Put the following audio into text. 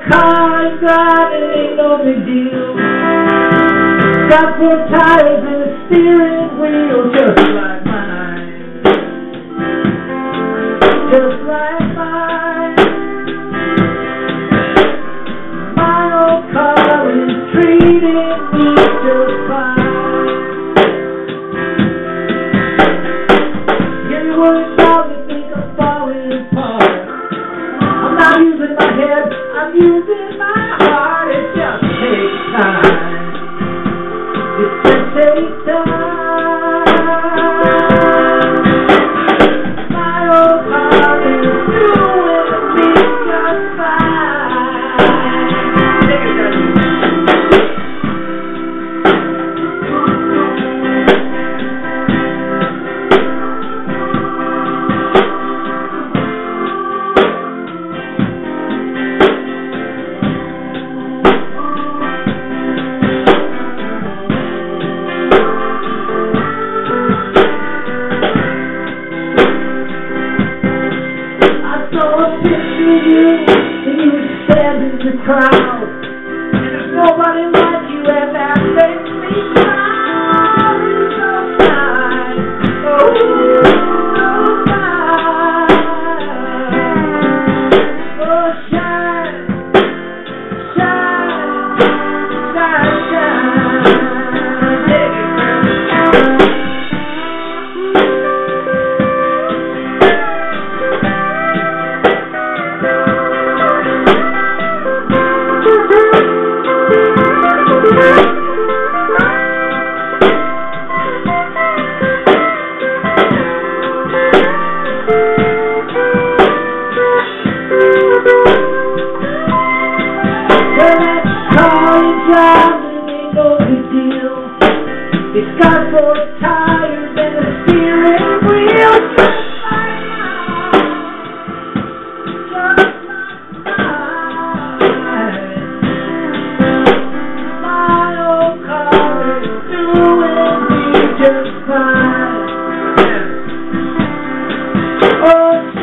car and driving ain't no big deal. Got 4 tires and a steering wheel, just like mine. Just like mine. My old car is treating me just fine. Give me one shot, you think I'm falling apart. I'm not using my head, I'm using my heart. It just takes time. It just takes time. My old car is doing me just fine. Take it, Daddy. And you were standing in the crowd, and there's nobody like you, and that makes me proud. You're so fine, oh, so fine. Oh, shine, shine, shine, shine. Take it, girl. It's got 4 tires and a steering wheel, just like mine. My old car is doing me just fine. Oh,